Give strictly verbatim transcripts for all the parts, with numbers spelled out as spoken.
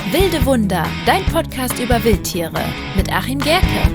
Wilde Wunder, dein Podcast über Wildtiere mit Achim Gerke.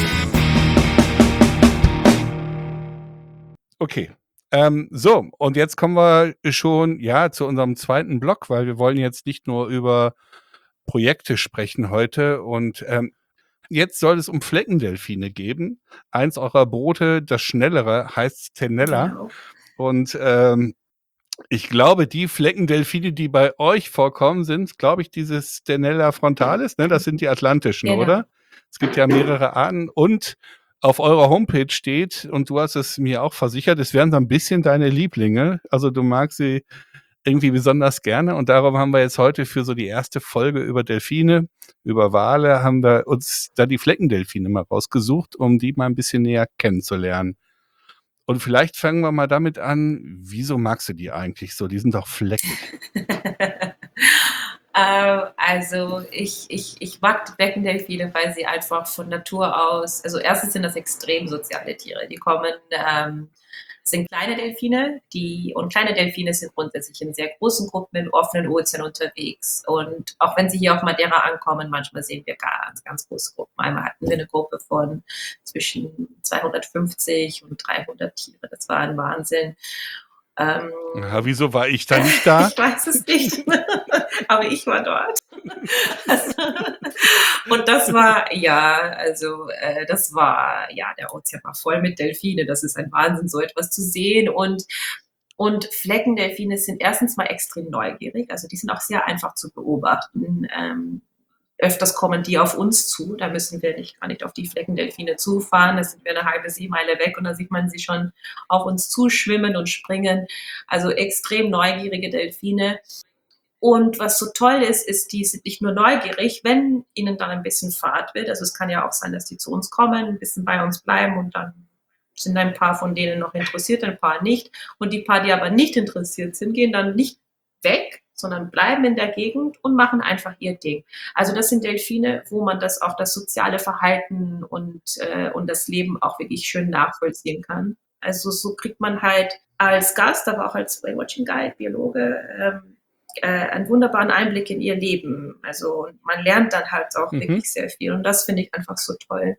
Okay, ähm, so, und jetzt kommen wir schon ja zu unserem zweiten Block, weil wir wollen jetzt nicht nur über Projekte sprechen heute. Und ähm, jetzt soll es um Fleckendelfine geben. Eins eurer Boote, das schnellere, heißt Stenella. Genau. Und ähm, ich glaube, die Fleckendelfine, die bei euch vorkommen, sind, glaube ich, dieses Stenella frontalis, ne? Das sind die atlantischen, Genau. oder? Es gibt ja mehrere Arten. Und auf eurer Homepage steht, und du hast es mir auch versichert, es wären so ein bisschen deine Lieblinge. Also du magst sie irgendwie besonders gerne. Und darum haben wir jetzt heute für so die erste Folge über Delfine, über Wale, haben wir uns da die Fleckendelfine mal rausgesucht, um die mal ein bisschen näher kennenzulernen. Und vielleicht fangen wir mal damit an, wieso magst du die eigentlich so? Die sind doch fleckig. ähm, also ich, ich, ich mag die Fleckendelfine, weil sie einfach von Natur aus, also erstens sind das extrem soziale Tiere. Die kommen, ähm, sind kleine Delfine, die, und kleine Delfine sind grundsätzlich in sehr großen Gruppen im offenen Ozean unterwegs. Und auch wenn sie hier auf Madeira ankommen, manchmal sehen wir ganz, ganz große Gruppen. Einmal hatten wir eine Gruppe von zwischen zweihundertfünfzig und dreihundert Tiere. Das war ein Wahnsinn. Ähm, ja, wieso war ich da nicht da? Ich weiß es nicht, aber ich war dort. Also, und das war, ja, also äh, das war, ja, der Ozean war voll mit Delfine. Das ist ein Wahnsinn, so etwas zu sehen. Und, und Fleckendelfine sind erstens mal extrem neugierig. Also die sind auch sehr einfach zu beobachten. Ähm, öfters kommen die auf uns zu. Da müssen wir nicht gar nicht auf die Fleckendelfine zufahren. Da sind wir eine halbe Seemeile weg und da sieht man sie schon auf uns zuschwimmen und springen. Also extrem neugierige Delfine. Und was so toll ist, ist, die sind nicht nur neugierig, wenn ihnen dann ein bisschen Fahrt wird. Also es kann ja auch sein, dass die zu uns kommen, ein bisschen bei uns bleiben und dann sind ein paar von denen noch interessiert, ein paar nicht. Und die paar, die aber nicht interessiert sind, gehen dann nicht weg, sondern bleiben in der Gegend und machen einfach ihr Ding. Also das sind Delfine, wo man das auch das soziale Verhalten und, äh, und das Leben auch wirklich schön nachvollziehen kann. Also so kriegt man halt als Gast, aber auch als Whale-Watching Guide, Biologe, ähm, äh, einen wunderbaren Einblick in ihr Leben. Also man lernt dann halt auch Mhm. wirklich sehr viel und das finde ich einfach so toll.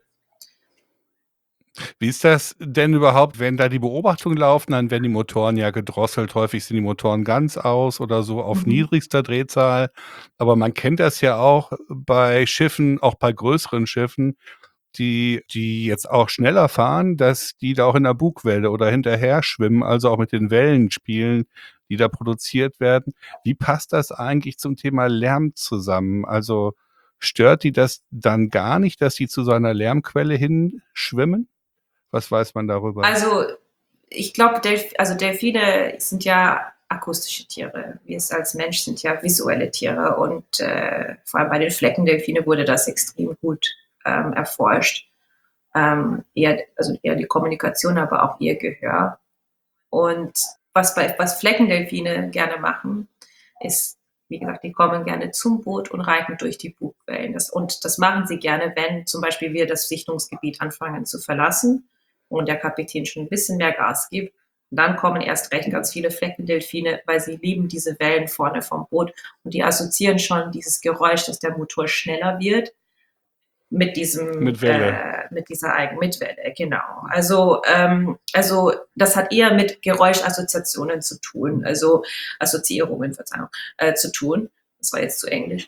Wie ist das denn überhaupt, wenn da die Beobachtungen laufen, dann werden die Motoren ja gedrosselt. Häufig sind die Motoren ganz aus oder so auf Mhm. niedrigster Drehzahl. Aber man kennt das ja auch bei Schiffen, auch bei größeren Schiffen, die, die jetzt auch schneller fahren, dass die da auch in der Bugwelle oder hinterher schwimmen, also auch mit den Wellen spielen, die da produziert werden. Wie passt das eigentlich zum Thema Lärm zusammen? Also stört die das dann gar nicht, dass die zu so einer Lärmquelle hinschwimmen? Was weiß man darüber? Also ich glaube, Delf also Delfine sind ja akustische Tiere. Wir als Mensch sind ja visuelle Tiere und äh, vor allem bei den Fleckendelfine wurde das extrem gut ähm, erforscht. Ähm, eher, also eher die Kommunikation, aber auch ihr Gehör. Und was, bei, was Fleckendelfine gerne machen, ist, wie gesagt, die kommen gerne zum Boot und reiten durch die Bugwellen. Das, und das machen sie gerne, wenn zum Beispiel wir das Sichtungsgebiet anfangen zu verlassen und der Kapitän schon ein bisschen mehr Gas gibt. Und dann kommen erst recht ganz viele Fleckendelfine, weil sie lieben diese Wellen vorne vom Boot und die assoziieren schon dieses Geräusch, dass der Motor schneller wird mit diesem Mit Welle. Äh, mit dieser Eigen mit Welle, genau. Also ähm, also das hat eher mit Geräuschassoziationen zu tun, also Assoziierungen, Verzeihung, äh, zu tun. Das war jetzt zu Englisch.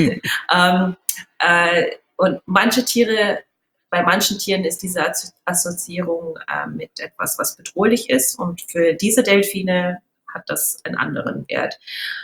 ähm, äh, und manche Tiere Bei manchen Tieren ist diese Assoziierung äh, mit etwas, was bedrohlich ist. Und für diese Delfine hat das einen anderen Wert.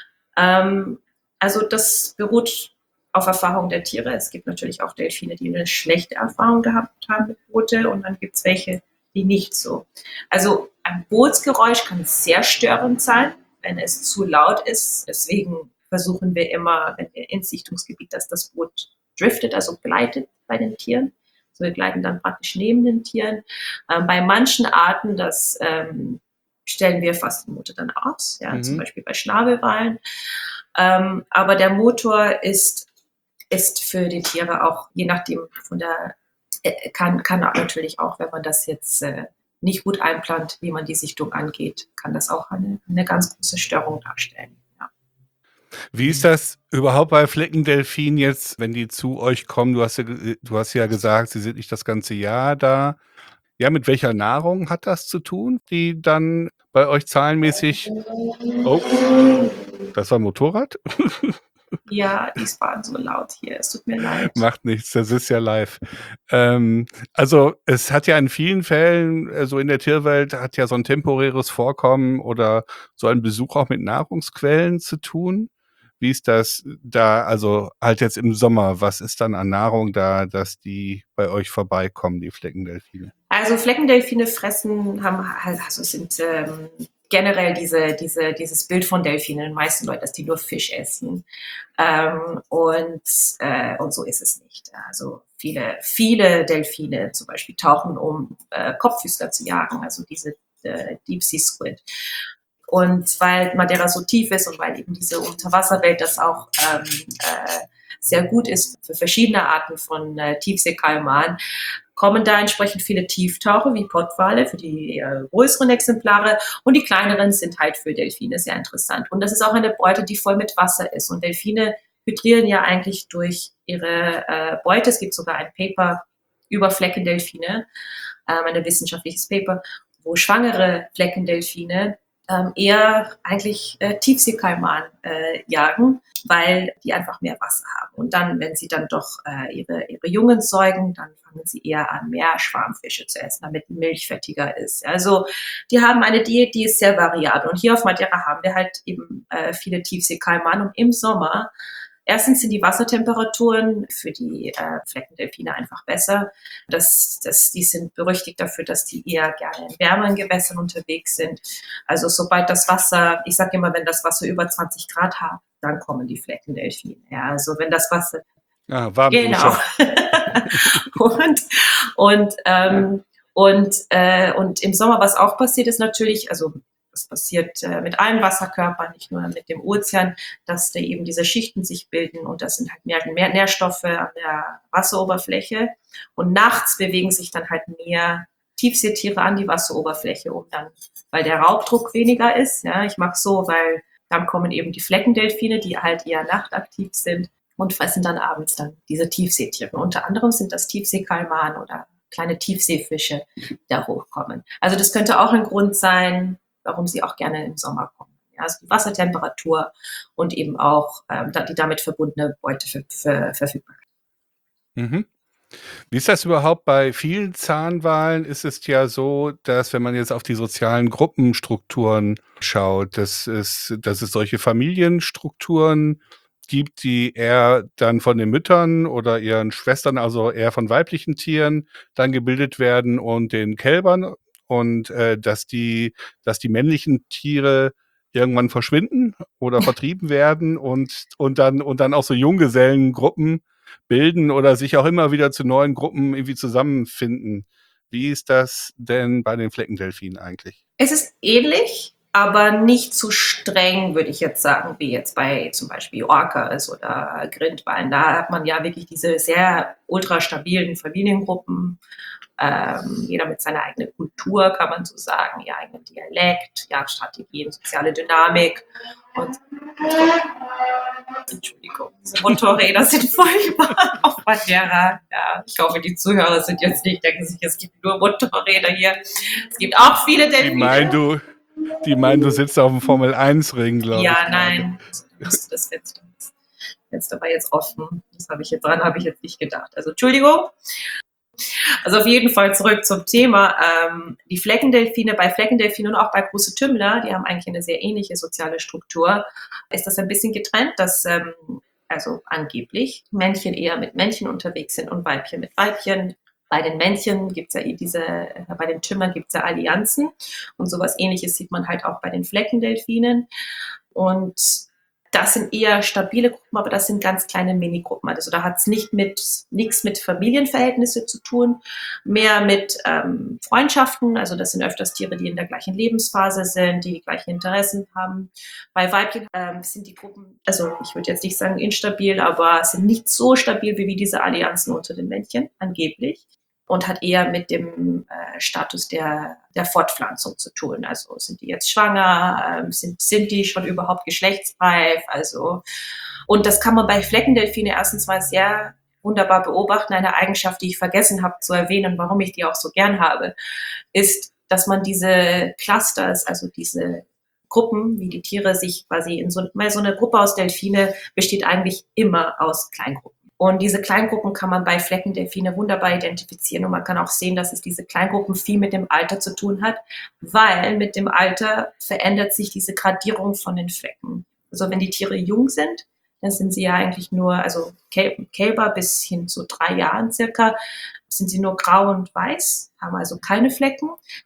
Ähm, also das beruht auf Erfahrung der Tiere. Es gibt natürlich auch Delfine, die eine schlechte Erfahrung gehabt haben mit Boote. Und dann gibt es welche, die nicht so. Also ein Bootsgeräusch kann sehr störend sein, wenn es zu laut ist. Deswegen versuchen wir immer, wenn wir ins Sichtungsgebiet, dass das Boot driftet, also gleitet bei den Tieren. So, wir gleiten dann praktisch neben den Tieren. Ähm, bei manchen Arten, das ähm, stellen wir fast den Motor dann aus, ja, Mhm. zum Beispiel bei Schnabelwalen. Ähm, aber der Motor ist, ist für die Tiere auch, je nachdem von der, äh, kann, kann natürlich auch, wenn man das jetzt äh, nicht gut einplant, wie man die Sichtung angeht, kann das auch eine, eine ganz große Störung darstellen. Ja. Wie ist das überhaupt bei Fleckendelfinen jetzt, wenn die zu euch kommen? Du hast ja, ge- du hast ja gesagt, sie sind nicht das ganze Jahr da. Ja, mit welcher Nahrung hat das zu tun, die dann bei euch zahlenmäßig. Oh, das war ein Motorrad? Ja, die waren so laut hier. Es tut mir leid. Macht nichts, das ist ja live. Ähm, also es hat ja in vielen Fällen, äh, so in der Tierwelt, hat ja so ein temporäres Vorkommen oder so ein Besuch auch mit Nahrungsquellen zu tun. Wie ist das da, also halt jetzt im Sommer, was ist dann an Nahrung da, dass die bei euch vorbeikommen, die Fleckendelfine? Also Fleckendelfine fressen, haben also sind ähm, generell diese, diese, dieses Bild von Delfinen, den meisten Leuten, dass die nur Fisch essen. Ähm, und, äh, und so ist es nicht. Also viele, viele Delfine zum Beispiel tauchen, um äh, Kopffüßler zu jagen, also diese äh, Deep Sea Squid. Und weil Madeira so tief ist und weil eben diese Unterwasserwelt das auch ähm, äh, sehr gut ist für verschiedene Arten von äh, Tiefseekalmaren, kommen da entsprechend viele Tieftaucher wie Pottwale für die äh, größeren Exemplare und die kleineren sind halt für Delfine sehr interessant. Und das ist auch eine Beute, die voll mit Wasser ist. Und Delfine hydrieren ja eigentlich durch ihre äh, Beute. Es gibt sogar ein Paper über Fleckendelfine, ähm, ein wissenschaftliches Paper, wo schwangere Fleckendelfine ähm, eher eigentlich äh, Tiefseekalmaren äh, jagen, weil die einfach mehr Wasser haben. Und dann, wenn sie dann doch äh, ihre, ihre Jungen säugen, dann fangen sie eher an, mehr Schwarmfische zu essen, damit die Milch fettiger ist. Also die haben eine Diät, die ist sehr variabel. Und hier auf Madeira haben wir halt eben äh, viele Tiefseekalmaren. Und im Sommer, erstens sind die Wassertemperaturen für die äh, Fleckendelfine einfach besser. Das, das, die sind berüchtigt dafür, dass die eher gerne in wärmeren Gewässern unterwegs sind. Also sobald das Wasser, ich sage immer, wenn das Wasser über zwanzig Grad hat, dann kommen die Fleckendelfine. Ja, also wenn das Wasser. Ah, Warmduscher. Genau. und und, ähm, und, äh, und im Sommer, was auch passiert, ist natürlich, also das passiert äh, mit allen Wasserkörpern, nicht nur mit dem Ozean, dass da eben diese Schichten sich bilden und das sind halt mehr, mehr Nährstoffe an der Wasseroberfläche. Und nachts bewegen sich dann halt mehr Tiefseetiere an die Wasseroberfläche, um dann, weil der Raubdruck weniger ist. Ja, ich mache so, weil dann kommen eben die Fleckendelfine, die halt eher nachtaktiv sind und fressen dann abends dann diese Tiefseetiere. Unter anderem sind das Tiefseekalmaren oder kleine Tiefseefische, die da hochkommen. Also das könnte auch ein Grund sein, warum sie auch gerne im Sommer kommen. Ja, also die Wassertemperatur und eben auch ähm, die damit verbundene Beute für, für Verfügbarkeit. Mhm. Wie ist das überhaupt bei vielen Zahnwalen? Ist es ja so, dass wenn man jetzt auf die sozialen Gruppenstrukturen schaut, dass es, dass es solche Familienstrukturen gibt, die eher dann von den Müttern oder ihren Schwestern, also eher von weiblichen Tieren, dann gebildet werden und den Kälbern und äh, dass die, dass die männlichen Tiere irgendwann verschwinden oder vertrieben werden und, und dann und dann auch so Junggesellengruppen bilden oder sich auch immer wieder zu neuen Gruppen irgendwie zusammenfinden. Wie ist das denn bei den Fleckendelfinen eigentlich? Es ist ähnlich, aber nicht so streng, würde ich jetzt sagen, wie jetzt bei zum Beispiel Orcas oder Grindwalen. Da hat man ja wirklich diese sehr ultra stabilen Familiengruppen. Ähm, jeder mit seiner eigenen Kultur, kann man so sagen, ihr eigenen Dialekt, Jagdstrategien, soziale Dynamik. Und Entschuldigung, diese Motorräder sind furchtbar auf Madeira. Ja, ich hoffe, die Zuhörer sind jetzt nicht, denken sich, es gibt nur Motorräder hier. Es gibt auch viele Delfine. Die meinen, du, die meinen, du sitzt auf dem Formel eins Ring, glaube ja, ich. Ja, nein. Das, das Fenster, das Fenster war jetzt offen. Das habe ich jetzt dran, habe ich jetzt nicht gedacht. Also Entschuldigung. Also auf jeden Fall zurück zum Thema. Ähm, die Fleckendelfine, bei Fleckendelfinen und auch bei große Tümmler, die haben eigentlich eine sehr ähnliche soziale Struktur, ist das ein bisschen getrennt, dass ähm, also angeblich Männchen eher mit Männchen unterwegs sind und Weibchen mit Weibchen. Bei den Männchen gibt es ja diese, äh, bei den Tümmern gibt es ja Allianzen und sowas Ähnliches sieht man halt auch bei den Fleckendelfinen. Und das sind eher stabile Gruppen, aber das sind ganz kleine Minigruppen. Also da hat es nicht mit nichts mit Familienverhältnissen zu tun, mehr mit ähm, Freundschaften. Also das sind öfters Tiere, die in der gleichen Lebensphase sind, die die gleichen Interessen haben. Bei Weibchen ähm, sind die Gruppen, also ich würde jetzt nicht sagen instabil, aber sind nicht so stabil wie, wie diese Allianzen unter den Männchen, angeblich. und hat eher mit dem äh, Status der, der Fortpflanzung zu tun. Also sind die jetzt schwanger, ähm, sind, sind die schon überhaupt geschlechtsreif? Also, und das kann man bei Fleckendelfine erstens mal sehr wunderbar beobachten. Eine Eigenschaft, die ich vergessen habe zu erwähnen, warum ich die auch so gern habe, ist, dass man diese Clusters, also diese Gruppen, wie die Tiere sich quasi in so, so eine Gruppe aus Delfine besteht eigentlich immer aus Kleingruppen. Und diese Kleingruppen kann man bei Fleckendelfine wunderbar identifizieren. Und man kann auch sehen, dass es diese Kleingruppen viel mit dem Alter zu tun hat, weil mit dem Alter verändert sich diese Gradierung von den Flecken. Also wenn die Tiere jung sind, dann sind sie ja eigentlich nur, also Kälber bis hin zu drei Jahren circa, sind sie nur grau und weiß, haben also keine Flecken.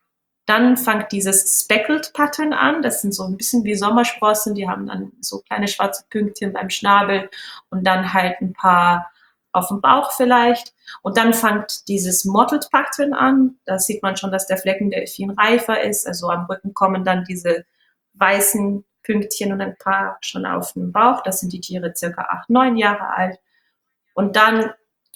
Dann fängt dieses Speckled Pattern an. Das sind so ein bisschen wie Sommersprossen. Die haben dann so kleine schwarze Pünktchen beim Schnabel und dann halt ein paar auf dem Bauch vielleicht. Und dann fängt dieses Mottled Pattern an. Da sieht man schon, dass der Fleckendelfin reifer ist. Also am Rücken kommen dann diese weißen Pünktchen und ein paar schon auf dem Bauch. Das sind die Tiere circa acht, neun Jahre alt. Und dann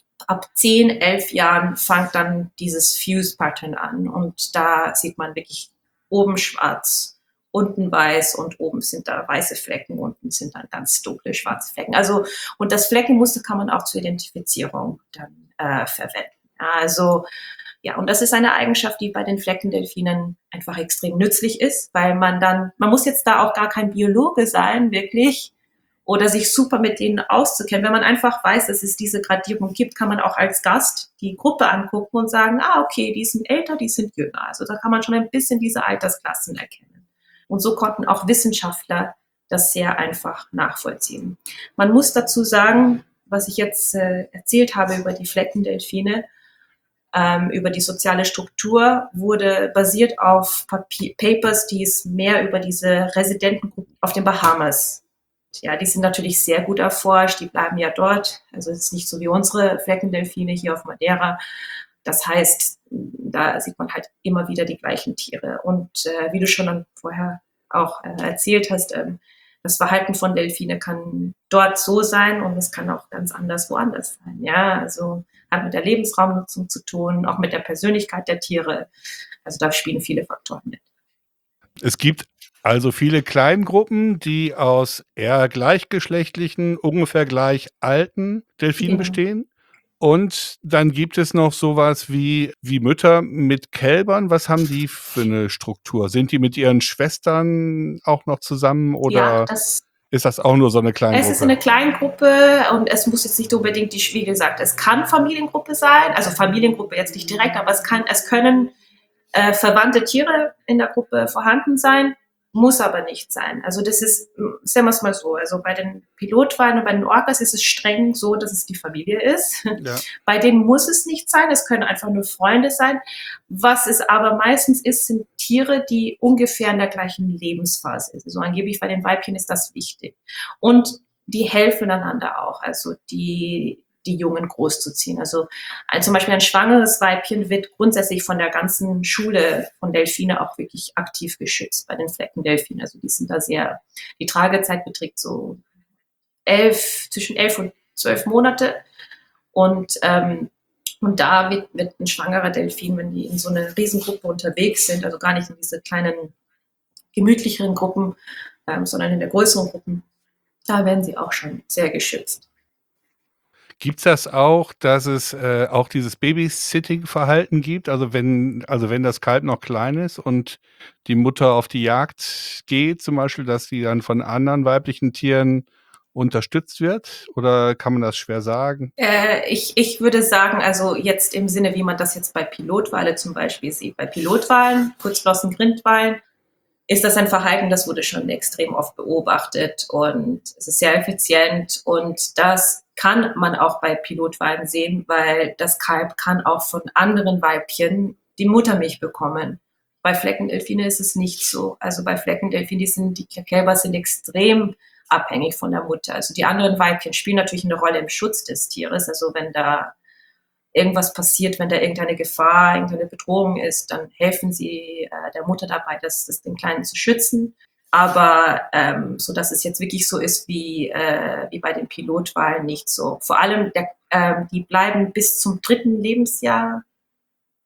ab zehn, elf Jahren fängt dann dieses Fuse-Pattern an und da sieht man wirklich oben schwarz, unten weiß und oben sind da weiße Flecken, unten sind dann ganz dunkle schwarze Flecken. Also, und das Fleckenmuster kann man auch zur Identifizierung dann äh, verwenden. Also, ja, und das ist eine Eigenschaft, die bei den Fleckendelfinen einfach extrem nützlich ist, weil man dann, man muss jetzt da auch gar kein Biologe sein, wirklich, oder sich super mit denen auszukennen. Wenn man einfach weiß, dass es diese Gradierung gibt, kann man auch als Gast die Gruppe angucken und sagen, ah, okay, die sind älter, die sind jünger. Also da kann man schon ein bisschen diese Altersklassen erkennen. Und so konnten auch Wissenschaftler das sehr einfach nachvollziehen. Man muss dazu sagen, was ich jetzt äh, erzählt habe über die Fleckendelfine, ähm, über die soziale Struktur, wurde basiert auf Papier, Papers, die es mehr über diese Residentengruppen auf den Bahamas. Ja, die sind natürlich sehr gut erforscht, die bleiben ja dort. Also es ist nicht so wie unsere Fleckendelfine hier auf Madeira. Das heißt, da sieht man halt immer wieder die gleichen Tiere. Und äh, wie du schon dann vorher auch äh, erzählt hast, ähm, das Verhalten von Delfine kann dort so sein und es kann auch ganz anders woanders sein. Ja, also hat mit der Lebensraumnutzung zu tun, auch mit der Persönlichkeit der Tiere. Also da spielen viele Faktoren mit. Es gibt also viele Kleingruppen, die aus eher gleichgeschlechtlichen, ungefähr gleich alten Delfinen Genau. bestehen. Und dann gibt es noch sowas wie, wie Mütter mit Kälbern. Was haben die für eine Struktur? Sind die mit ihren Schwestern auch noch zusammen Ja, oder das ist das auch nur so eine Es ist Kleingruppe? eine Kleingruppe und es muss jetzt nicht unbedingt die, wie gesagt, es kann Familiengruppe sein, also Familiengruppe jetzt nicht direkt, aber es kann, es können äh, verwandte Tiere in der Gruppe vorhanden sein, muss aber nicht sein. Also das ist, sagen wir es mal so, also bei den Pilotwalen und bei den Orcas ist es streng so, dass es die Familie ist. Ja. Bei denen muss es nicht sein, es können einfach nur Freunde sein. Was es aber meistens ist, sind Tiere, die ungefähr in der gleichen Lebensphase sind. Also angeblich bei den Weibchen ist das wichtig. Und die helfen einander auch, also die, die Jungen großzuziehen. Also ein, zum Beispiel ein schwangeres Weibchen wird grundsätzlich von der ganzen Schule von Delfine auch wirklich aktiv geschützt bei den Fleckendelfinen. Also die sind da sehr, die Tragezeit beträgt so elf, zwischen elf und zwölf Monate. Und, ähm, und da wird, wird ein schwangerer Delfin, wenn die in so einer Riesengruppe unterwegs sind, also gar nicht in diese kleinen, gemütlicheren Gruppen, ähm, sondern in der größeren Gruppen, da werden sie auch schon sehr geschützt. Gibt's das auch, dass es äh, auch dieses Babysitting-Verhalten gibt? Also wenn, also wenn das Kalb noch klein ist und die Mutter auf die Jagd geht, zum Beispiel, dass sie dann von anderen weiblichen Tieren unterstützt wird? Oder kann man das schwer sagen? Äh, ich, ich würde sagen, also jetzt im Sinne, wie man das jetzt bei Pilotwale zum Beispiel sieht. Bei Pilotwalen, Kurzflossen, Grindwalen, ist das ein Verhalten, das wurde schon extrem oft beobachtet und es ist sehr effizient und das kann man auch bei Pilotwalen sehen, weil das Kalb kann auch von anderen Weibchen die Muttermilch bekommen. Bei Fleckendelfine ist es nicht so. Also bei Fleckendelfinen, die, sind, die Kälber sind extrem abhängig von der Mutter. Also die anderen Weibchen spielen natürlich eine Rolle im Schutz des Tieres. Also wenn da irgendwas passiert, wenn da irgendeine Gefahr, irgendeine Bedrohung ist, dann helfen sie äh, der Mutter dabei, das, das den Kleinen zu schützen. Aber ähm, so, dass es jetzt wirklich so ist wie, äh, wie bei den Pilotwalen, nicht so. Vor allem, der, äh, die bleiben bis zum dritten Lebensjahr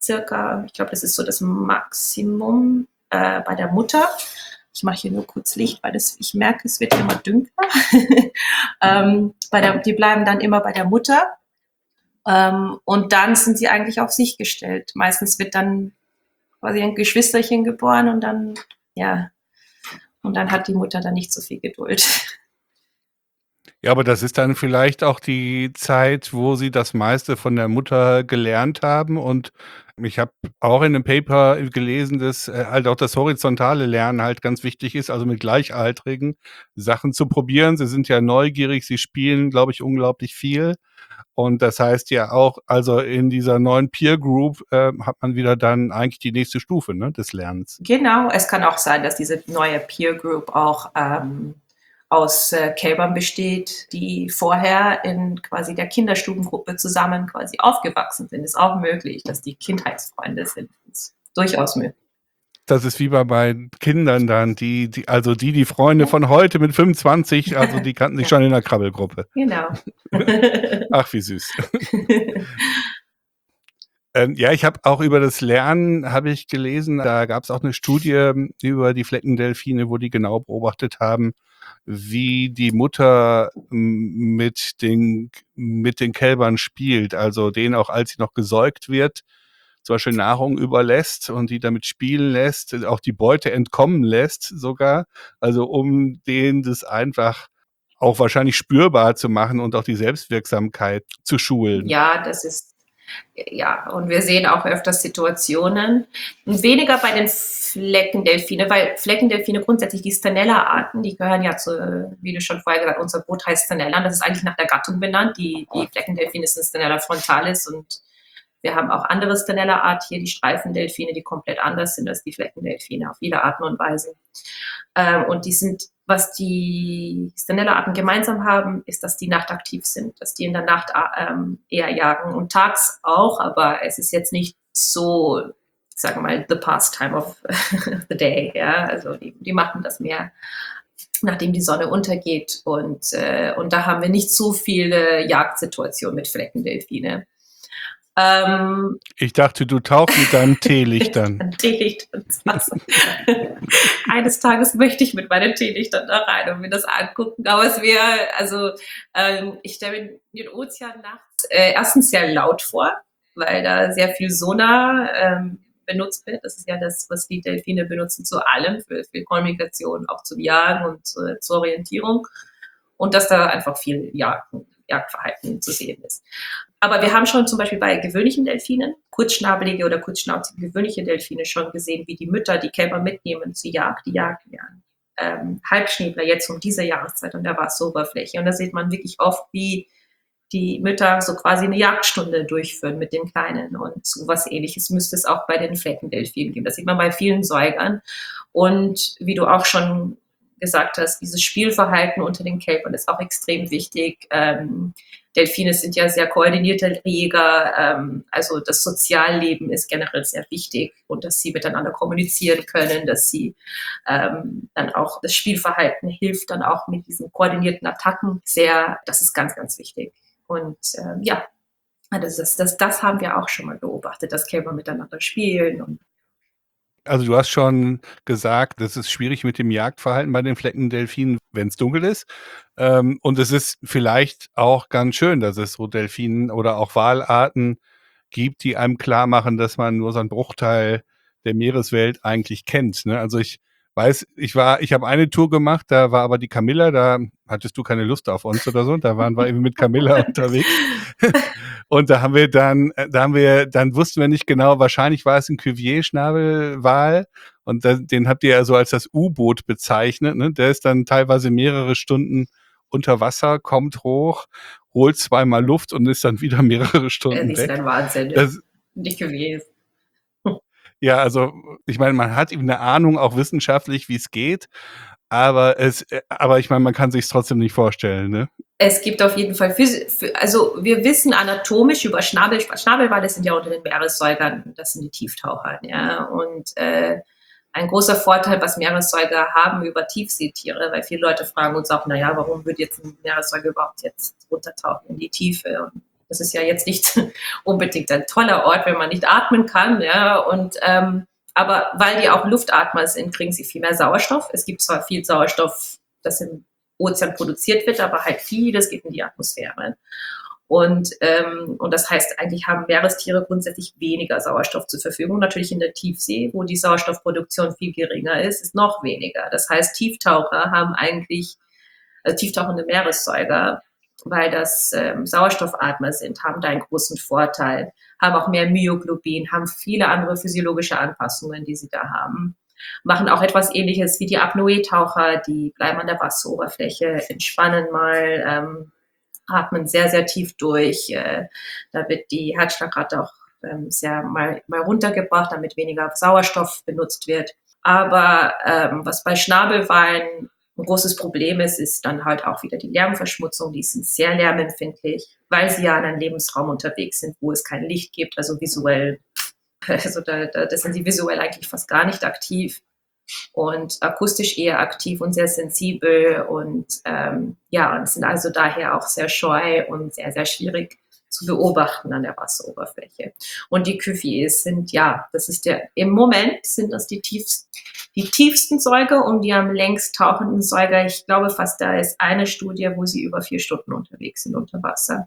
circa, ich glaube, das ist so das Maximum äh, bei der Mutter. Ich mache hier nur kurz Licht, weil das, ich merke, es wird immer dunkler. ähm, bei der, die bleiben dann immer bei der Mutter. Ähm, und dann sind sie eigentlich auf sich gestellt. Meistens wird dann quasi ein Geschwisterchen geboren und dann, ja, und dann hat die Mutter dann nicht so viel Geduld. Ja, aber das ist dann vielleicht auch die Zeit, wo sie das meiste von der Mutter gelernt haben. Und ich habe auch in 'nem Paper gelesen, dass, äh, halt auch das horizontale Lernen halt ganz wichtig ist, also mit Gleichaltrigen Sachen zu probieren. Sie sind ja neugierig, sie spielen, glaube ich, unglaublich viel. Und das heißt ja auch, also in dieser neuen Peer Group, äh, hat man wieder dann eigentlich die nächste Stufe, ne, des Lernens. Genau, es kann auch sein, dass diese neue Peer Group auch ähm, aus äh, Kälbern besteht, die vorher in quasi der Kinderstubengruppe zusammen quasi aufgewachsen sind. Ist auch möglich, dass die Kindheitsfreunde sind. Ist durchaus möglich. Das ist wie bei bei Kindern dann, die die also die die Freunde von heute mit fünfundzwanzig, also die kannten sich Ja. schon in der Krabbelgruppe. Genau. Ach, wie süß. Ähm, ja, ich habe auch über das Lernen habe ich gelesen, da gab's auch 'ne Studie über die Fleckendelfine, wo die genau beobachtet haben, wie die Mutter m mit den mit den Kälbern spielt, also denen auch, als sie noch gesäugt wird, zum Beispiel Nahrung überlässt und die damit spielen lässt, auch die Beute entkommen lässt sogar, also um denen das einfach auch wahrscheinlich spürbar zu machen und auch die Selbstwirksamkeit zu schulen. Ja, das ist ja, und wir sehen auch öfters Situationen, weniger bei den Fleckendelfine, weil Fleckendelfine grundsätzlich die Stanella-Arten, die gehören ja zu, wie du schon vorher gesagt hast, unser Boot heißt Stanella, das ist eigentlich nach der Gattung benannt. Die, die Fleckendelfine sind Stanella frontalis und wir haben auch andere Stanella-Art hier, die Streifendelfine, die komplett anders sind als die Fleckendelfine auf viele Arten und Weise. Ähm, und die sind, was die Stanella-Arten gemeinsam haben, ist, dass die nachtaktiv sind, dass die in der Nacht ähm, eher jagen und tags auch, aber es ist jetzt nicht so, sagen wir mal, the pastime of the day. Ja? Also die, die machen das mehr, nachdem die Sonne untergeht. Und, äh, und da haben wir nicht so viele Jagdsituationen mit Fleckendelfine. Ähm, Ich dachte, du tauchst mit deinen Teelichtern. Ein Teelicht ins Wasser. Eines Tages möchte ich mit meinen Teelichtern da rein und mir das angucken. Aber es wäre, also ähm, ich stelle mir den Ozean nachts äh, erstens sehr laut vor, weil da sehr viel Sonar ähm, benutzt wird. Das ist ja das, was die Delfine benutzen zu allem, für, für Kommunikation, auch zum Jagen und äh, zur Orientierung. Und dass da einfach viel Jagd, Jagdverhalten zu sehen ist. Aber wir haben schon zum Beispiel bei gewöhnlichen Delfinen, kurzschnabelige oder kurzschnauzige gewöhnliche Delfine, schon gesehen, wie die Mütter die Kälber mitnehmen zur Jagd, die Jagd lernen. Ähm, Halbschnäbler jetzt um diese Jahreszeit an der Wasseroberfläche. Und da sieht man wirklich oft, wie die Mütter so quasi eine Jagdstunde durchführen mit den Kleinen. Und so was Ähnliches müsste es auch bei den Fleckendelfinen geben. Das sieht man bei vielen Säugern. Und wie du auch schon gesagt hast, dieses Spielverhalten unter den Kälbern ist auch extrem wichtig. Ähm, Delfine sind ja sehr koordinierte Jäger, ähm, also das Sozialleben ist generell sehr wichtig und dass sie miteinander kommunizieren können, dass sie ähm, dann auch das Spielverhalten hilft dann auch mit diesen koordinierten Attacken sehr, das ist ganz, ganz wichtig. Und ähm, ja, das, ist, das, das haben wir auch schon mal beobachtet, dass Kälber miteinander spielen. Und Also du hast schon gesagt, das ist schwierig mit dem Jagdverhalten bei den Fleckendelfinen, wenn es dunkel ist. Ähm, und es ist vielleicht auch ganz schön, dass es so Delfinen oder auch Walarten gibt, die einem klar machen, dass man nur so einen Bruchteil der Meereswelt eigentlich kennt. Ne? Also ich weiß, ich war, ich habe eine Tour gemacht, da war aber die Camilla, da hattest du keine Lust auf uns oder so, da waren wir eben mit Camilla unterwegs. Und da haben wir dann, da haben wir, dann wussten wir nicht genau, wahrscheinlich war es ein Cuvier-Schnabelwal und da, den habt ihr ja so als das U-Boot bezeichnet, ne? Der ist dann teilweise mehrere Stunden unter Wasser, kommt hoch, holt zweimal Luft und ist dann wieder mehrere Stunden das weg. ist ein Wahnsinn. Das, Nicht gewesen. ja, also ich meine, man hat eben eine Ahnung, auch wissenschaftlich, wie es geht, aber es, aber ich meine, man kann sich es trotzdem nicht vorstellen, ne? Es gibt auf jeden Fall, Physi- für, also wir wissen anatomisch über Schnabel, Schnabelwale sind ja unter den Meeressäugern, das sind die Tieftaucher, ja, und äh, ein großer Vorteil, was Meeressäuger haben über Tiefseetiere, weil viele Leute fragen uns auch, naja, warum würde jetzt ein Meeressäuger überhaupt jetzt runtertauchen in die Tiefe? Und Das ist ja jetzt nicht unbedingt ein toller Ort, wenn man nicht atmen kann. Ja, und ähm, aber weil die auch Luftatmer sind, kriegen sie viel mehr Sauerstoff. Es gibt zwar viel Sauerstoff, das im Ozean produziert wird, aber halt vieles geht in die Atmosphäre. Und, ähm, und das heißt, eigentlich haben Meerestiere grundsätzlich weniger Sauerstoff zur Verfügung. Natürlich in der Tiefsee, wo die Sauerstoffproduktion viel geringer ist, ist noch weniger. Das heißt, Tieftaucher haben eigentlich, also tieftauchende Meeressäuger, weil das ähm, Sauerstoffatmer sind, haben da einen großen Vorteil, haben auch mehr Myoglobin, haben viele andere physiologische Anpassungen, die sie da haben. Machen auch etwas Ähnliches wie die Apnoe-Taucher, die bleiben an der Wasseroberfläche, entspannen mal, ähm, atmen sehr, sehr tief durch. Äh, da wird die Herzschlagrate auch ähm, sehr mal, mal runtergebracht, damit weniger Sauerstoff benutzt wird. Aber ähm, was bei Schnabelwalen ein großes Problem ist, ist dann halt auch wieder die Lärmverschmutzung. Die sind sehr lärmempfindlich, weil sie ja in einem Lebensraum unterwegs sind, wo es kein Licht gibt, also visuell. Also da, da das sind sie visuell eigentlich fast gar nicht aktiv und akustisch eher aktiv und sehr sensibel und ähm, ja, und sind also daher auch sehr scheu und sehr, sehr schwierig zu beobachten an der Wasseroberfläche. Und die Cuviers sind, ja, das ist der, im Moment sind das die tiefsten, die tiefsten Säuger und die am längst tauchenden Säuger. Ich glaube fast, da ist eine Studie, wo sie über vier Stunden unterwegs sind unter Wasser.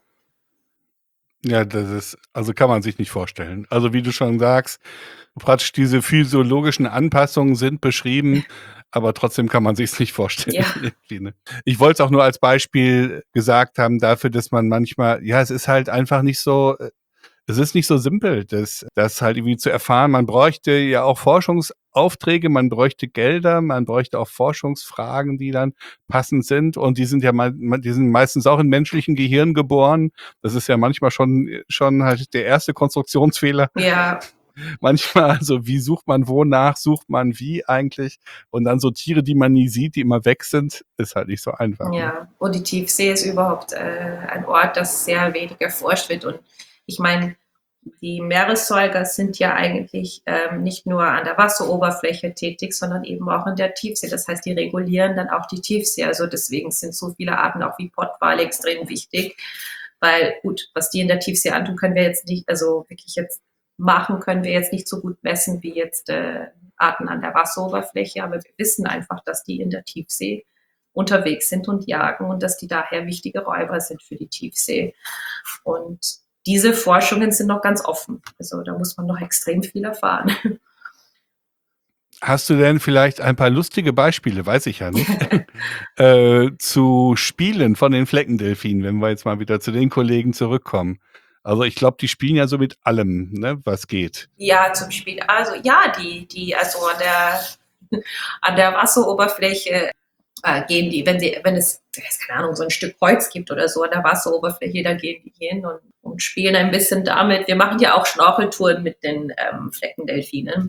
Ja, das ist, also kann man sich nicht vorstellen. Also wie du schon sagst, praktisch diese physiologischen Anpassungen sind beschrieben, aber trotzdem kann man sich's nicht vorstellen. Ja. irgendwie, ne? Ich wollte es auch nur als Beispiel gesagt haben dafür, dass man manchmal, ja, es ist halt einfach nicht so, äh, es ist nicht so simpel, das, das halt irgendwie zu erfahren. Man bräuchte ja auch Forschungsaufträge, man bräuchte Gelder, man bräuchte auch Forschungsfragen, die dann passend sind. Und die sind ja mal, die sind meistens auch in menschlichen Gehirn geboren. Das ist ja manchmal schon, schon halt der erste Konstruktionsfehler. Ja, Manchmal, also wie sucht man wonach, sucht man wie eigentlich? Und dann so Tiere, die man nie sieht, die immer weg sind, ist halt nicht so einfach. Ne? ja. Und die Tiefsee ist überhaupt äh, ein Ort, das sehr wenig erforscht wird. Und ich meine, die Meeressäuger sind ja eigentlich ähm, nicht nur an der Wasseroberfläche tätig, sondern eben auch in der Tiefsee. Das heißt, die regulieren dann auch die Tiefsee. Also deswegen sind so viele Arten auch wie Pottwale extrem wichtig, weil gut, was die in der Tiefsee antun, können wir jetzt nicht, also wirklich jetzt machen, können wir jetzt nicht so gut messen wie jetzt äh, Arten an der Wasseroberfläche, aber wir wissen einfach, dass die in der Tiefsee unterwegs sind und jagen und dass die daher wichtige Räuber sind für die Tiefsee. Und diese Forschungen sind noch ganz offen. Also da muss man noch extrem viel erfahren. Hast du denn vielleicht ein paar lustige Beispiele, weiß ich ja nicht, äh, zu Spielen von den Fleckendelfinen, wenn wir jetzt mal wieder zu den Kollegen zurückkommen? Also ich glaube, die spielen ja so mit allem, ne, was geht. Ja, zum Spiel. Also ja, die, die, also an der, an der Wasseroberfläche äh, gehen die, wenn sie, wenn es, keine Ahnung, so ein Stück Holz gibt oder so an der Wasseroberfläche, da gehen die hin und, und spielen ein bisschen damit. Wir machen ja auch Schnorcheltouren mit den ähm, Fleckendelfinen.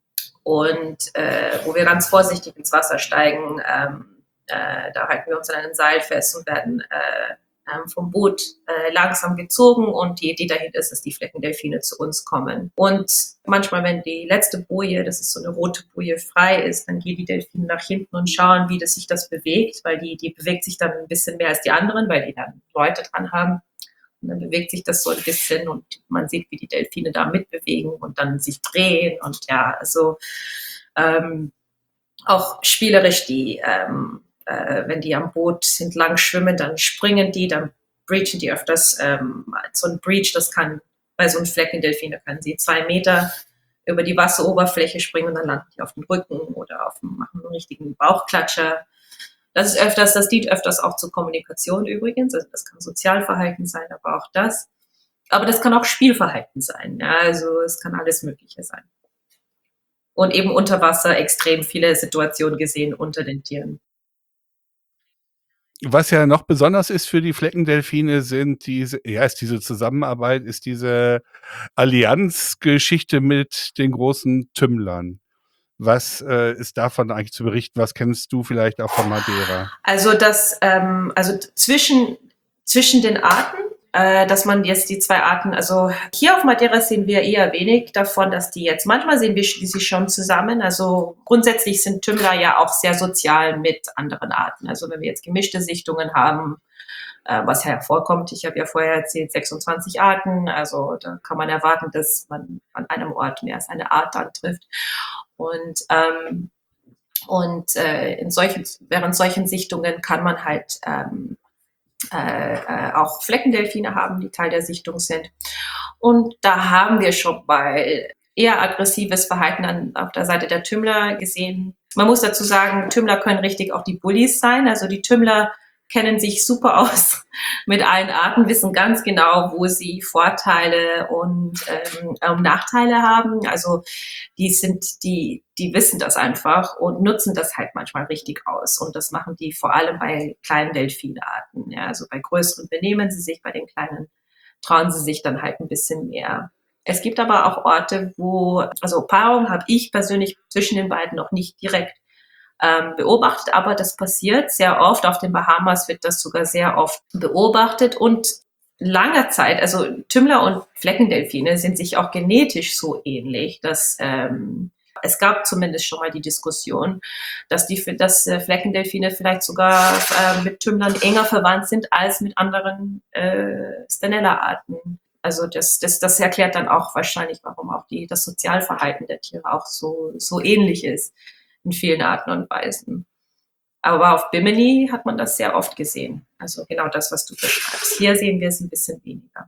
Und äh, wo wir ganz vorsichtig ins Wasser steigen, ähm, äh, da halten wir uns an einem Seil fest und werden äh, ähm, vom Boot äh, langsam gezogen und die Idee dahinter ist, dass die Fleckendelfine zu uns kommen. Und manchmal, wenn die letzte Boje, das ist so eine rote Boje, frei ist, dann gehen die Delfine nach hinten und schauen, wie das sich das bewegt, weil die, die bewegt sich dann ein bisschen mehr als die anderen, weil die dann Leute dran haben. Und dann bewegt sich das so ein bisschen und man sieht, wie die Delfine da mitbewegen und dann sich drehen. Und ja, also ähm, auch spielerisch, die, ähm, äh, wenn die am Boot entlang schwimmen, dann springen die, dann breachen die öfters. Ähm, so ein Breach, das kann bei so einem Fleckendelfin, da können sie zwei Meter über die Wasseroberfläche springen und dann landen die auf dem Rücken oder auf dem, machen einen richtigen Bauchklatscher. Das ist öfters, das dient öfters auch zur Kommunikation übrigens. Also das kann Sozialverhalten sein, aber auch das. Aber das kann auch Spielverhalten sein. Ja, also es kann alles Mögliche sein. Und eben unter Wasser extrem viele Situationen gesehen unter den Tieren. Was ja noch besonders ist für die Fleckendelfine sind diese, ja, ist diese Zusammenarbeit, ist diese Allianzgeschichte mit den großen Tümmlern. Was äh, ist davon eigentlich zu berichten? Was kennst du vielleicht auch von Madeira? Also das, ähm, also zwischen, zwischen den Arten, äh, dass man jetzt die zwei Arten, also hier auf Madeira sehen wir eher wenig davon, dass die jetzt, manchmal sehen wir sie schon zusammen. Also grundsätzlich sind Tümmler ja auch sehr sozial mit anderen Arten. Also wenn wir jetzt gemischte Sichtungen haben, äh, was ja vorkommt. Ich habe ja vorher erzählt, sechsundzwanzig Arten, also da kann man erwarten, dass man an einem Ort mehr als eine Art antrifft. Und ähm, und äh, in solchen, während solchen Sichtungen kann man halt ähm, äh, äh, auch Fleckendelfine haben, die Teil der Sichtung sind. Und da haben wir schon mal eher aggressives Verhalten an, auf der Seite der Tümmler gesehen. Man muss dazu sagen, Tümmler können richtig auch die Bullies sein. Also die Tümmler kennen sich super aus mit allen Arten, wissen ganz genau, wo sie Vorteile und ähm, Nachteile haben. Also die sind, die, die wissen das einfach und nutzen das halt manchmal richtig aus. Und das machen die vor allem bei kleinen Delfinarten. Ja, also bei größeren benehmen sie sich, bei den kleinen trauen sie sich dann halt ein bisschen mehr. Es gibt aber auch Orte, wo, also Paarung habe ich persönlich zwischen den beiden noch nicht direkt ähm, beobachtet, aber das passiert sehr oft. Auf den Bahamas wird das sogar sehr oft beobachtet und langer Zeit, also Tümmler und Fleckendelfine sind sich auch genetisch so ähnlich, dass ähm, es gab zumindest schon mal die Diskussion, dass die dass äh, Fleckendelfine vielleicht sogar äh, mit Tümmlern enger verwandt sind als mit anderen äh, Stenella-Arten. Also das, das, das erklärt dann auch wahrscheinlich, warum auch die, das Sozialverhalten der Tiere auch so, so ähnlich ist in vielen Arten und Weisen. Aber auf Bimini hat man das sehr oft gesehen. Also genau das, was du beschreibst. Hier sehen wir es ein bisschen weniger.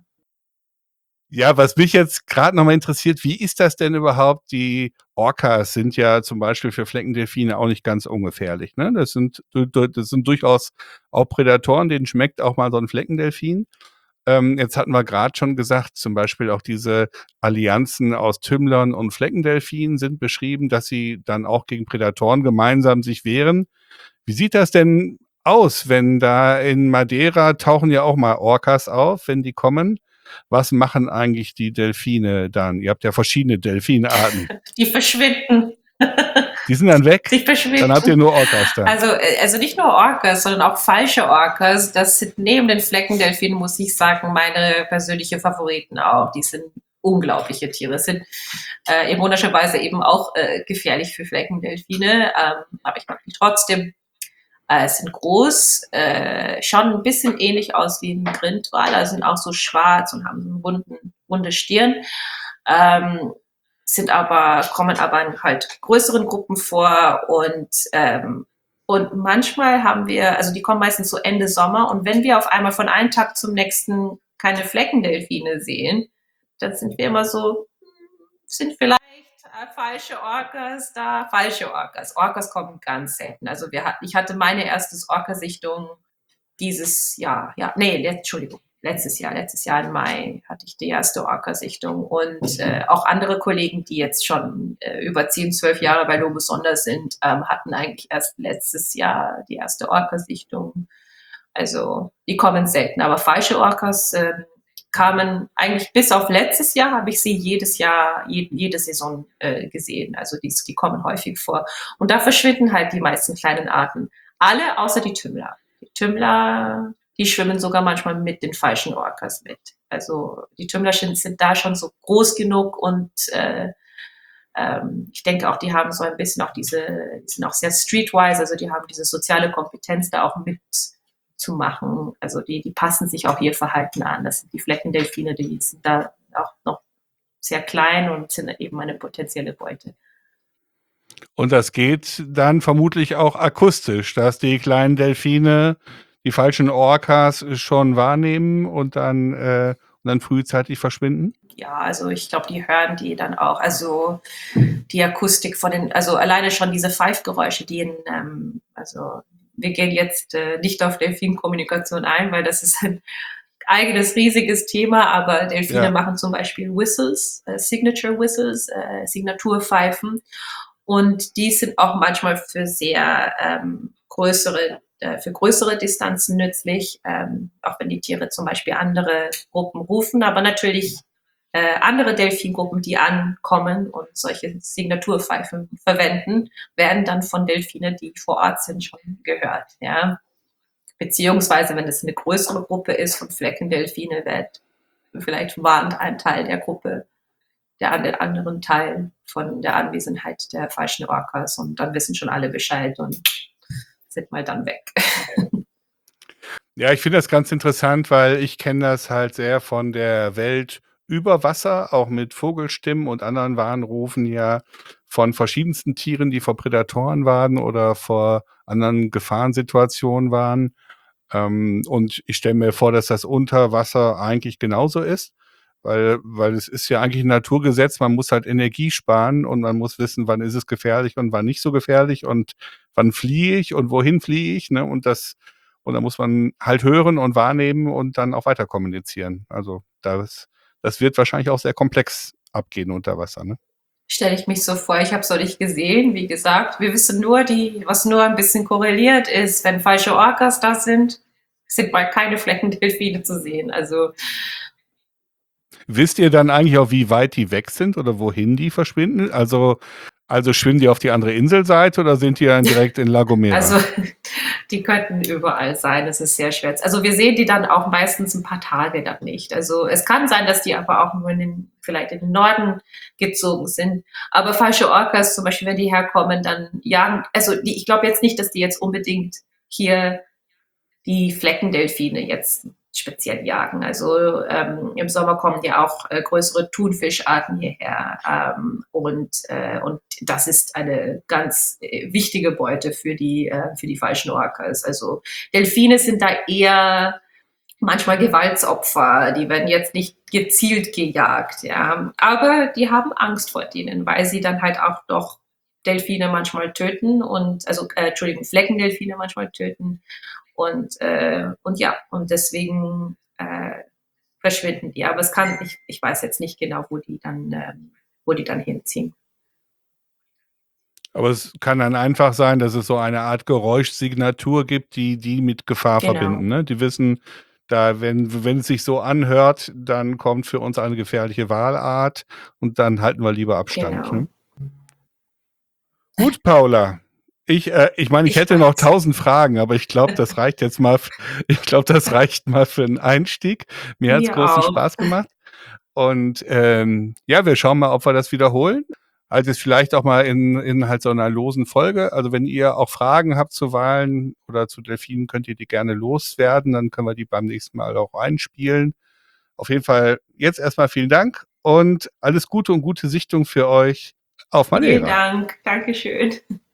Ja, was mich jetzt gerade nochmal interessiert, wie ist das denn überhaupt? Die Orcas sind ja zum Beispiel für Fleckendelfine auch nicht ganz ungefährlich, ne? Das sind, das sind durchaus auch Prädatoren, denen schmeckt auch mal so ein Fleckendelfin. Ähm, jetzt hatten wir gerade schon gesagt, zum Beispiel auch diese Allianzen aus Tümmlern und Fleckendelfinen sind beschrieben, dass sie dann auch gegen Prädatoren gemeinsam sich wehren. Wie sieht das denn aus, wenn da in Madeira tauchen ja auch mal Orcas auf, wenn die kommen? Was machen eigentlich die Delfine dann? Ihr habt ja verschiedene Delfinarten. Die verschwinden. Die sind dann weg? Die verschwinden. Dann habt ihr nur Orcas da. Also, also nicht nur Orcas, sondern auch falsche Orcas. Das sind neben den Fleckendelfinen, muss ich sagen, meine persönliche Favoriten auch. Die sind unglaubliche Tiere. Sind äh, ironischerweise eben auch äh, gefährlich für Fleckendelfine. Ähm, aber ich mag die trotzdem. Äh, sind groß, äh, schauen ein bisschen ähnlich aus wie ein Grindwal, also sind auch so schwarz und haben so eine runden, runde Stirn, ähm, sind aber, kommen aber in halt größeren Gruppen vor und, ähm, und manchmal haben wir, also die kommen meistens so Ende Sommer und wenn wir auf einmal von einem Tag zum nächsten keine Fleckendelfine sehen, dann sind wir immer so, sind vielleicht falsche Orcas da, falsche Orcas. Orcas kommen ganz selten. Also wir hatten, ich hatte meine erste Orca-Sichtung dieses Jahr, ja, nee, let, Entschuldigung, letztes Jahr, letztes Jahr im Mai hatte ich die erste Orca-Sichtung und äh, auch andere Kollegen, die jetzt schon äh, über zehn, zwölf Jahre bei Lobo Sonder sind, ähm, hatten eigentlich erst letztes Jahr die erste Orca-Sichtung. Also die kommen selten, aber falsche Orcas äh, kamen eigentlich bis auf letztes Jahr, habe ich sie jedes Jahr, jede, jede Saison äh, gesehen. Also die, die kommen häufig vor. Und da verschwinden halt die meisten kleinen Arten. Alle außer die Tümmler. Die Tümmler, die schwimmen sogar manchmal mit den falschen Orcas mit. Also die Tümmler sind da schon so groß genug und äh, ähm, ich denke auch, die haben so ein bisschen auch diese, die sind auch sehr streetwise, also die haben diese soziale Kompetenz da auch mit zu machen. Also die, die passen sich auch ihr Verhalten an. Das sind die Fleckendelfine, die sind da auch noch sehr klein und sind eben eine potenzielle Beute. Und das geht dann vermutlich auch akustisch, dass die kleinen Delfine die falschen Orcas schon wahrnehmen und dann, äh, und dann frühzeitig verschwinden? Ja, also ich glaube, die hören die dann auch. Also die Akustik von den, also alleine schon diese Pfeifgeräusche, die in, ähm, also wir gehen jetzt äh, nicht auf Delfinkommunikation ein, weil das ist ein eigenes riesiges Thema, aber Delfine ja. machen zum Beispiel Whistles, äh, Signature Whistles, äh, Signaturpfeifen und die sind auch manchmal für sehr ähm, größere, äh, für größere Distanzen nützlich, ähm, auch wenn die Tiere zum Beispiel andere Gruppen rufen, aber natürlich Äh, andere Delfingruppen, die ankommen und solche Signaturpfeifen verwenden, werden dann von Delfinen, die vor Ort sind, schon gehört. Ja? Beziehungsweise, wenn es eine größere Gruppe ist von Fleckendelfine, wird vielleicht warnt ein Teil der Gruppe der anderen Teil von der Anwesenheit der falschen Orcas und dann wissen schon alle Bescheid und sind mal dann weg. Ja, ich finde das ganz interessant, weil ich kenne das halt sehr von der Welt über Wasser, auch mit Vogelstimmen und anderen Warnrufen ja von verschiedensten Tieren, die vor Prädatoren warnen oder vor anderen Gefahrensituationen warnen. Ähm, und ich stelle mir vor, dass das unter Wasser eigentlich genauso ist, weil, weil es ist ja eigentlich ein Naturgesetz, man muss halt Energie sparen und man muss wissen, wann ist es gefährlich und wann nicht so gefährlich und wann fliehe ich und wohin fliehe ich, ne? Und das, und da muss man halt hören und wahrnehmen und dann auch weiter kommunizieren. Also das, das wird wahrscheinlich auch sehr komplex abgehen unter Wasser, ne? Stelle ich mich so vor, ich habe es noch nicht gesehen, wie gesagt. Wir wissen nur, die, was nur ein bisschen korreliert ist, wenn falsche Orcas da sind, sind mal keine Fleckendelfine zu sehen. Also Wisst ihr dann eigentlich auch, wie weit die weg sind oder wohin die verschwinden? Also, also schwimmen die auf die andere Inselseite oder sind die dann direkt in La Gomera? Also die könnten überall sein, es ist sehr schwer. Also wir sehen die dann auch meistens ein paar Tage dann nicht. Also es kann sein, dass die aber auch nur in den, vielleicht in den Norden gezogen sind. Aber falsche Orcas, zum Beispiel, wenn die herkommen, dann jagen, also die, ich glaube jetzt nicht, dass die jetzt unbedingt hier die Fleckendelfine jetzt speziell jagen. Also ähm, im Sommer kommen ja auch äh, größere Thunfischarten hierher ähm, und, äh, und das ist eine ganz äh, wichtige Beute für die, äh, für die falschen Orcas. Also Delfine sind da eher manchmal Gewaltsopfer, die werden jetzt nicht gezielt gejagt, ja, aber die haben Angst vor denen, weil sie dann halt auch doch Delfine manchmal töten und, also, äh, Entschuldigung, Fleckendelfine manchmal töten. Und, äh, und ja, und deswegen äh, verschwinden die. Aber es kann, ich, ich weiß jetzt nicht genau, wo die dann, äh, wo die dann hinziehen. Aber es kann dann einfach sein, dass es so eine Art Geräuschsignatur gibt, die die mit Gefahr Genau. verbinden. Ne? Die wissen, da, wenn, wenn es sich so anhört, dann kommt für uns eine gefährliche Walart und dann halten wir lieber Abstand. Genau. Ne? Gut, Paula. Ich, äh, ich meine, ich, Ich hätte noch weiß. tausend Fragen, aber ich glaube, das reicht jetzt mal. f- Ich glaube, das reicht mal für einen Einstieg. Mir hat es Mir großen auch. Spaß gemacht. Und ähm, ja, wir schauen mal, ob wir das wiederholen. Also es vielleicht auch mal in, in halt so einer losen Folge. Also wenn ihr auch Fragen habt zu Walen oder zu Delfinen, könnt ihr die gerne loswerden. Dann können wir die beim nächsten Mal auch einspielen. Auf jeden Fall jetzt erstmal vielen Dank und alles Gute und gute Sichtung für euch auf Vielen Madeira. Dank. Dankeschön.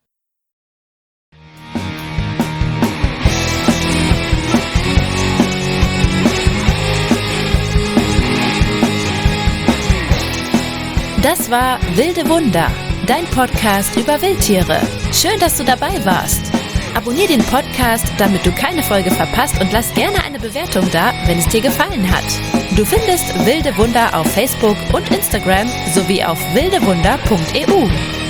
Das war Wilde Wunder, dein Podcast über Wildtiere. Schön, dass du dabei warst. Abonnier den Podcast, damit du keine Folge verpasst und lass gerne eine Bewertung da, wenn es dir gefallen hat. Du findest Wilde Wunder auf Facebook und Instagram sowie auf wildewunder punkt e u.